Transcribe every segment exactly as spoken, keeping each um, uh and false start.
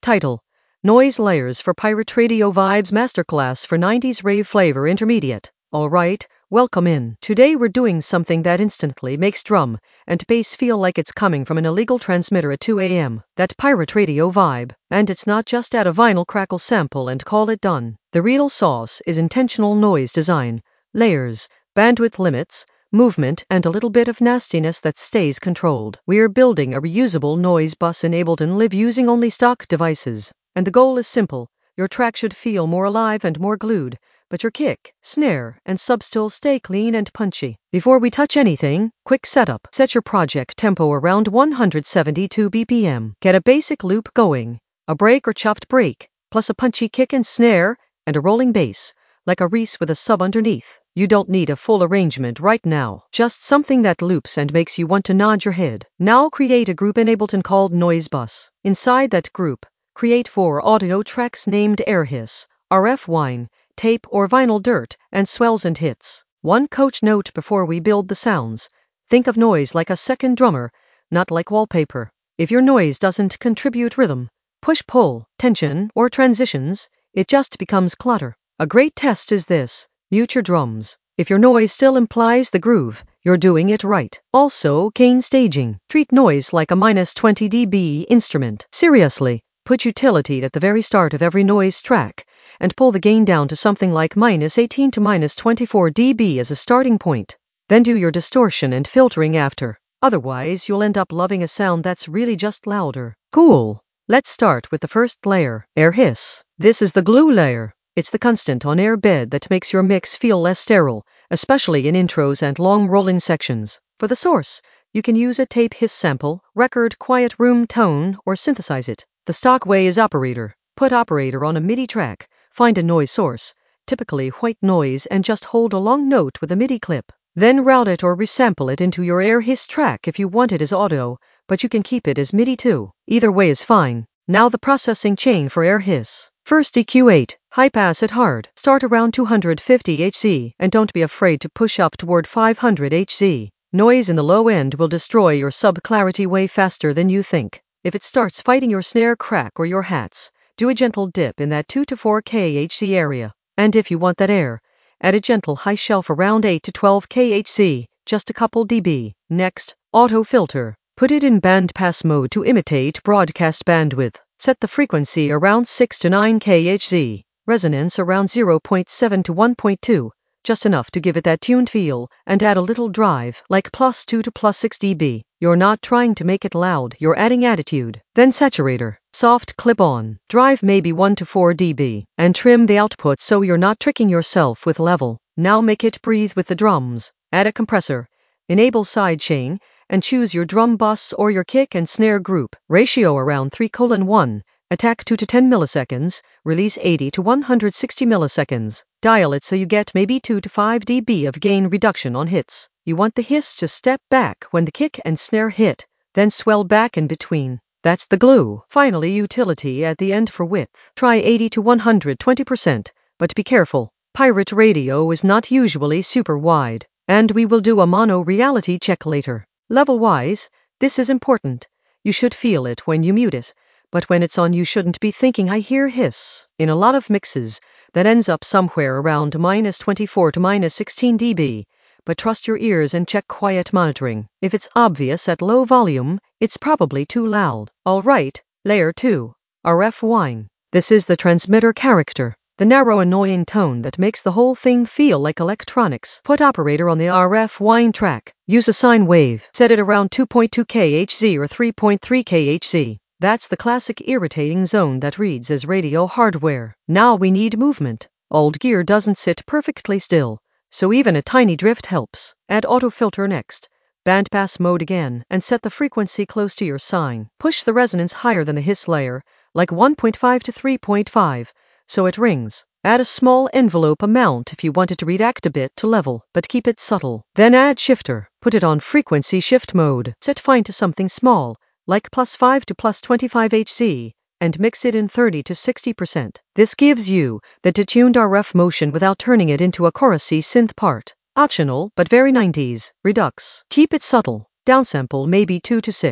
Title: Noise Layers for Pirate Radio Vibes Masterclass for nineties Rave Flavor Intermediate. Alright, welcome in. Today we're doing something that instantly makes drum and bass feel like it's coming from an illegal transmitter at two a m. That pirate radio vibe. And it's not just add a vinyl crackle sample and call it done. The real sauce is intentional noise design, layers, bandwidth limits, movement, and a little bit of nastiness that stays controlled. We're building a reusable noise bus enabled and live using only stock devices. And the goal is simple. Your track should feel more alive and more glued, but your kick, snare, and sub still stay clean and punchy. Before we touch anything, quick setup. Set your project tempo around one hundred seventy-two B P M. Get a basic loop going, a break or chopped break, plus a punchy kick and snare, and a rolling bass, like a Reese with a sub underneath. You don't need a full arrangement right now, just something that loops and makes you want to nod your head. Now create a group in Ableton called Noise Bus. Inside that group, create four audio tracks named Air Hiss, R F Wine, Tape or Vinyl Dirt, and Swells and Hits. One coach note before we build the sounds. Think of noise like a second drummer, not like wallpaper. If your noise doesn't contribute rhythm, push-pull, tension, or transitions, it just becomes clutter. A great test is this. Mute your drums. If your noise still implies the groove, you're doing it right. Also, gain staging. Treat noise like a minus twenty D B instrument. Seriously, put utility at the very start of every noise track, and pull the gain down to something like minus eighteen to minus twenty-four D B as a starting point. Then do your distortion and filtering after. Otherwise, you'll end up loving a sound that's really just louder. Cool. Let's start with the first layer, Air Hiss. This is the glue layer. It's the constant on-air bed that makes your mix feel less sterile, especially in intros and long rolling sections. For the source, you can use a tape hiss sample, record quiet room tone, or synthesize it. The stock way is operator. Put operator on a MIDI track, find a noise source, typically white noise, and just hold a long note with a MIDI clip. Then route it or resample it into your Air Hiss track if you want it as auto, but you can keep it as MIDI too. Either way is fine. Now the processing chain for Air Hiss. First E Q eight, high pass it hard. Start around two hundred fifty hertz, and don't be afraid to push up toward five hundred hertz. Noise in the low end will destroy your sub clarity way faster than you think. If it starts fighting your snare crack or your hats, do a gentle dip in that two to four hertz area. And if you want that air, add a gentle high shelf around eight to twelve hertz, just a couple dB. Next, auto filter. Put it in bandpass mode to imitate broadcast bandwidth. Set the frequency around six to nine hertz, resonance around zero point seven to one point two, just enough to give it that tuned feel, and add a little drive, like plus two to plus six dB. You're not trying to make it loud, you're adding attitude. Then saturator, soft clip-on, drive maybe one to four dB, and trim the output so you're not tricking yourself with level. Now make it breathe with the drums. Add a compressor, enable sidechain, and choose your drum bus or your kick and snare group. Ratio around three colon one, attack two to ten milliseconds, release eighty to one hundred sixty milliseconds. Dial it so you get maybe two to five dB of gain reduction on hits. You want the hiss to step back when the kick and snare hit, then swell back in between. That's the glue. Finally, utility at the end for width. Try eighty to one hundred twenty percent, but be careful. Pirate radio is not usually super wide, and we will do a mono reality check later. Level-wise, this is important. You should feel it when you mute it, but when it's on you shouldn't be thinking I hear hiss. In a lot of mixes, that ends up somewhere around minus twenty-four to minus sixteen dB, but trust your ears and check quiet monitoring. If it's obvious at low volume, it's probably too loud. Alright, layer two, R F Wine. This is the transmitter character. The narrow annoying tone that makes the whole thing feel like electronics. Put operator on the R F Wine track. Use a sine wave. Set it around two point two hertz or three point three hertz. That's the classic irritating zone that reads as radio hardware. Now we need movement. Old gear doesn't sit perfectly still, so even a tiny drift helps. Add auto filter next. Bandpass mode again, and set the frequency close to your sine. Push the resonance higher than the hiss layer, like one point five to three point five. So it rings. Add a small envelope amount if you want it to react a bit to level, but keep it subtle. Then add shifter. Put it on frequency shift mode. Set fine to something small, like plus five to plus twenty-five hertz, and mix it in thirty to sixty percent. This gives you the detuned R F motion without turning it into a chorusy synth part. Optional, but very nineties. Redux. Keep it subtle. Downsample maybe two to six.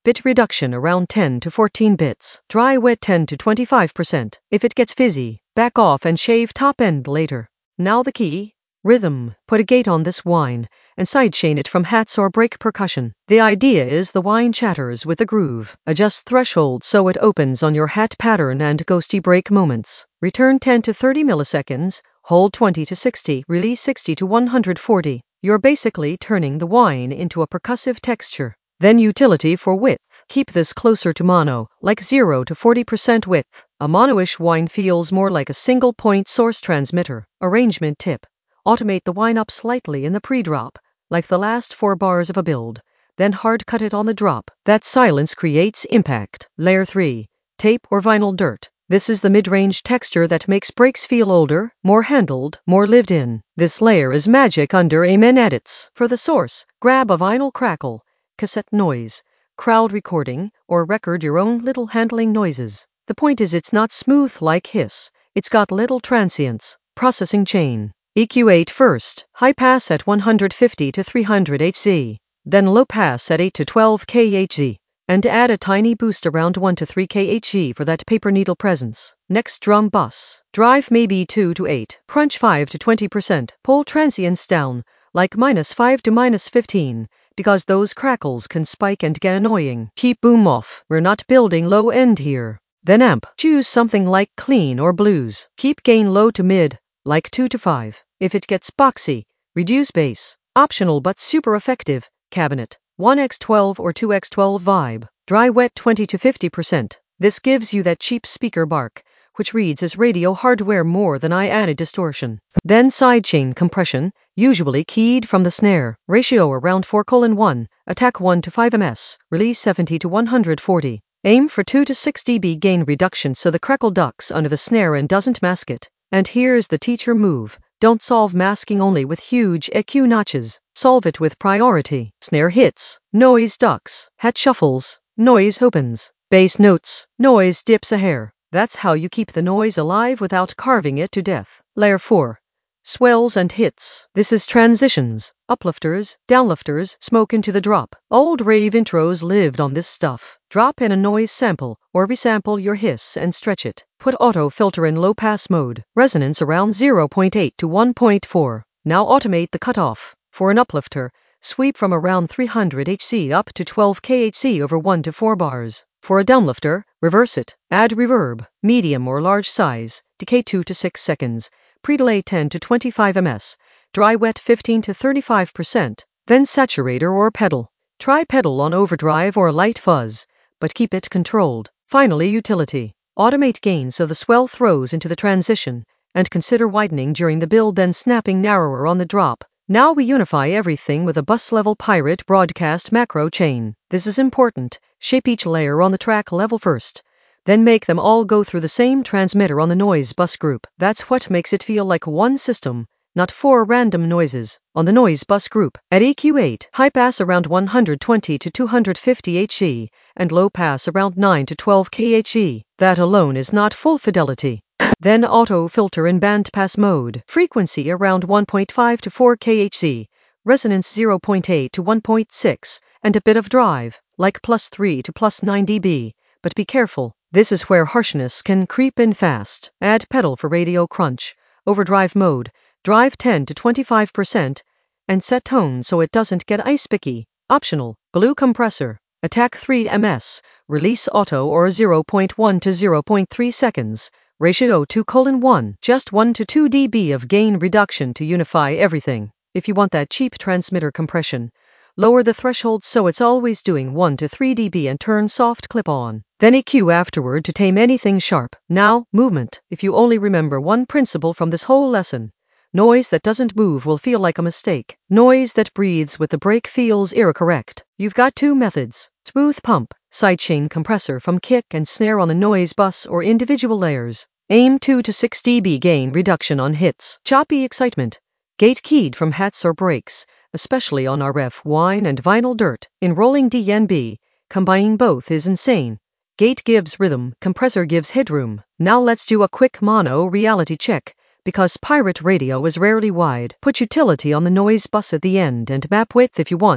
Bit reduction around ten to fourteen bits. Dry wet ten to twenty-five percent. If it gets fizzy, back off and shave top end later. Now the key. Rhythm. Put a gate on this whine, and sidechain it from hats or break percussion. The idea is the whine chatters with the groove. Adjust threshold so it opens on your hat pattern and ghosty break moments. Return ten to thirty milliseconds, hold twenty to sixty, release sixty to one hundred forty. You're basically turning the whine into a percussive texture. Then utility for width. Keep this closer to mono, like zero to forty percent width. A mono-ish whine feels more like a single point source transmitter. Arrangement tip. Automate the whine up slightly in the pre-drop, like the last four bars of a build, then hard cut it on the drop. That silence creates impact. Layer three. Tape or vinyl dirt. This is the mid-range texture that makes breaks feel older, more handled, more lived in. This layer is magic under Amen edits. For the source, grab a vinyl crackle, cassette noise, crowd recording, or record your own little handling noises. The point is it's not smooth like hiss, it's got little transients. Processing chain. E Q eight first, high pass at one hundred fifty to three hundred hertz, then low pass at eight to twelve kilohertz, and add a tiny boost around one to three kilohertz for that paper needle presence. Next drum bus. Drive maybe two to eight, crunch five to twenty percent, pull transients down, like minus five to minus fifteen, because those crackles can spike and get annoying. Keep boom off, we're not building low end here. Then amp, choose something like clean or blues. Keep gain low to mid, like two to five. If it gets boxy, reduce bass. Optional but super effective. Cabinet. one by twelve or two by twelve vibe. Dry wet twenty to fifty percent. This gives you that cheap speaker bark, which reads as radio hardware more than I added distortion. Then sidechain compression, usually keyed from the snare. Ratio around four colon one. Attack one to five millimeters. Release seventy to one hundred forty. Aim for two to six decibel gain reduction so the crackle ducks under the snare and doesn't mask it. And here's the teacher move. Don't solve masking only with huge E Q notches. Solve it with priority. Snare hits, noise ducks. Hat shuffles, noise opens. Bass notes, noise dips a hair. That's how you keep the noise alive without carving it to death. Layer four. Swells and hits. This is transitions, uplifters, downlifters, smoke into the drop. Old rave intros lived on this stuff. Drop in a noise sample, or resample your hiss and stretch it. Put auto filter in low pass mode. Resonance around zero point eight to one point four. Now automate the cutoff. For an uplifter, sweep from around three hundred hertz up to twelve kilohertz over one to four bars. For a downlifter, reverse it. Add reverb, medium or large size, decay two to six seconds. Pre-delay ten to twenty-five millimeters, dry wet fifteen to thirty-five percent, then saturator or pedal. Try pedal on overdrive or light fuzz, but keep it controlled. Finally, utility. Automate gain so the swell throws into the transition, and consider widening during the build then snapping narrower on the drop. Now we unify everything with a bus-level pirate broadcast macro chain. This is important. Shape each layer on the track level first. Then make them all go through the same transmitter on the noise bus group. That's what makes it feel like one system, not four random noises. On the noise bus group, at E Q eight, high pass around one hundred twenty to two hundred fifty hertz, and low pass around nine to twelve kilohertz. That alone is not full fidelity. Then auto filter in bandpass mode. Frequency around one point five to four kilohertz. Resonance zero point eight to one point six, and a bit of drive, like plus three to plus nine decibels. But be careful. This is where harshness can creep in fast. Add pedal for radio crunch. Overdrive mode. Drive ten to twenty-five percent. And set tone so it doesn't get ice picky. Optional. Glue compressor. Attack three millimeters. Release auto or zero point one to zero point three seconds. Ratio two colon one. Just one to two decibels of gain reduction to unify everything. If you want that cheap transmitter compression, lower the threshold so it's always doing one to three decibels and turn soft clip on. Then E Q afterward to tame anything sharp. Now, movement. If you only remember one principle from this whole lesson, noise that doesn't move will feel like a mistake. Noise that breathes with the break feels error-correct. You've got two methods. Smooth pump, sidechain compressor from kick and snare on the noise bus or individual layers. Aim two to six decibel gain reduction on hits. Choppy excitement. Gate keyed from hats or breaks, especially on R F whine and vinyl dirt. In rolling D N B, combining both is insane. Gate gives rhythm, compressor gives headroom. Now let's do a quick mono reality check, because pirate radio is rarely wide. Put utility on the noise bus at the end and map width if you want,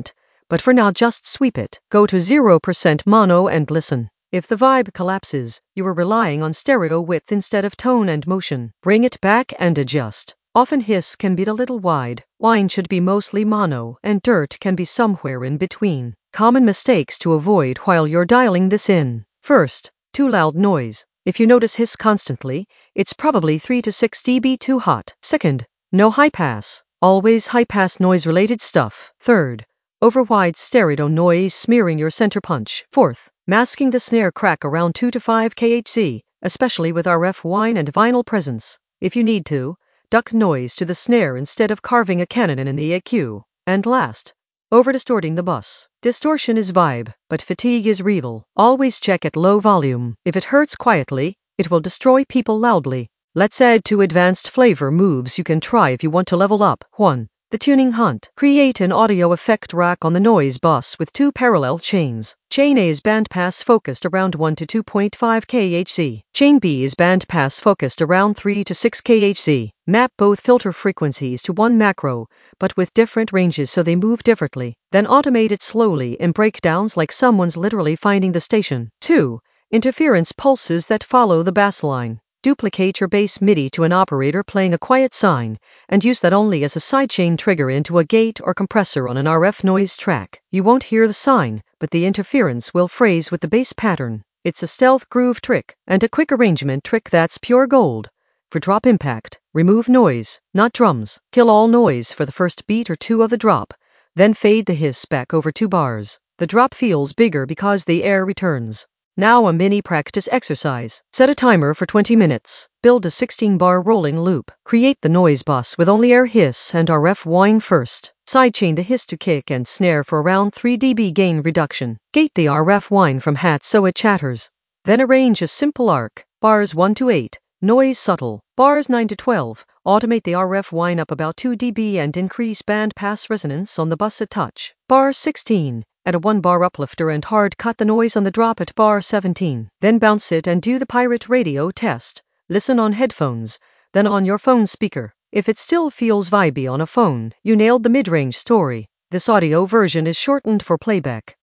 but for now just sweep it. Go to zero percent mono and listen. If the vibe collapses, you are relying on stereo width instead of tone and motion. Bring it back and adjust. Often hiss can be a little wide, whine should be mostly mono, and dirt can be somewhere in between. Common mistakes to avoid while you're dialing this in. First, too loud noise. If you notice hiss constantly, it's probably three to six decibels too hot. Second, no high pass. Always high pass noise related stuff. Third, overwide stereo noise smearing your center punch. Fourth, masking the snare crack around two to five kilohertz, especially with R F whine and vinyl presence. If you need to, duck noise to the snare instead of carving a cannon in the E Q. And last, over-distorting the bus. Distortion is vibe, but fatigue is real. Always check at low volume. If it hurts quietly, it will destroy people loudly. Let's add two advanced flavor moves you can try if you want to level up. one. The tuning hunt. Create an audio effect rack on the noise bus with two parallel chains. Chain A is bandpass focused around one to two point five kilohertz. Chain B is bandpass focused around three to six kilohertz. Map both filter frequencies to one macro, but with different ranges so they move differently. Then automate it slowly in breakdowns like someone's literally finding the station. two. Interference pulses that follow the bass line. Duplicate your bass MIDI to an operator playing a quiet sine, and use that only as a sidechain trigger into a gate or compressor on an R F noise track. You won't hear the sine, but the interference will phrase with the bass pattern. It's a stealth groove trick, and a quick arrangement trick that's pure gold. For drop impact, remove noise, not drums. Kill all noise for the first beat or two of the drop, then fade the hiss back over two bars. The drop feels bigger because the air returns. Now a mini practice exercise. Set a timer for twenty minutes. Build a sixteen bar rolling loop. Create the noise bus with only air hiss and R F whine first. Sidechain the hiss to kick and snare for around three decibels gain reduction. Gate the R F whine from hat so it chatters. Then arrange a simple arc. Bars one to eight. Noise subtle. Bars nine to twelve. Automate the R F whine up about two decibels and increase band pass resonance on the bus a touch. Bar sixteen. Add a one bar uplifter and hard cut the noise on the drop at bar seventeen. Then bounce it and do the Pirate Radio test. Listen on headphones, then on your phone speaker. If it still feels vibey on a phone, you nailed the mid-range story. This audio version is shortened for playback.